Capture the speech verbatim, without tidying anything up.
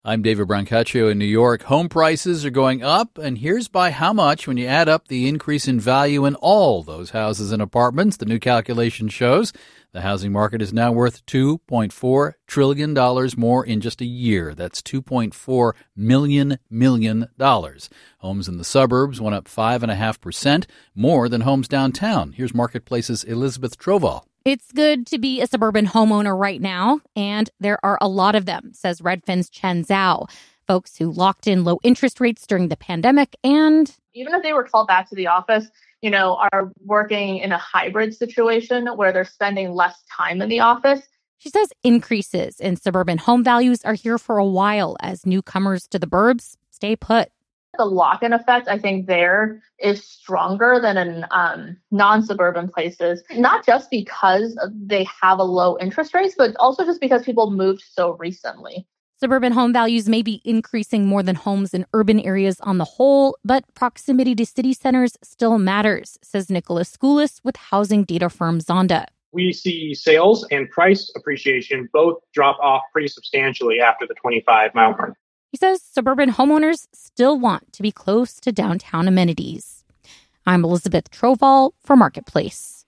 I'm David Brancaccio in New York. Home prices are going up, and here's by how much when you add up the increase in value in all those houses and apartments. The new calculation shows the housing market is now worth two point four trillion dollars more in just a year. That's two point four million million dollars. Homes in the suburbs went up five point five percent, more than homes downtown. Here's Marketplace's Elizabeth Troval. It's good to be a suburban homeowner right now, and there are a lot of them, says Redfin's Chen Zhao. Folks who locked in low interest rates during the pandemic and even if they were called back to the office, you know, are working in a hybrid situation where they're spending less time in the office. She says increases in suburban home values are here for a while as newcomers to the burbs stay put. The lock-in effect, I think, there is stronger than in um, non-suburban places, not just because they have a low interest rates, but also just because people moved so recently. Suburban home values may be increasing more than homes in urban areas on the whole, but proximity to city centers still matters, says Nicholas Skoulas with housing data firm Zonda. We see sales and price appreciation both drop off pretty substantially after the twenty-five mile mark. He says suburban homeowners still want to be close to downtown amenities. I'm Elizabeth Troval for Marketplace.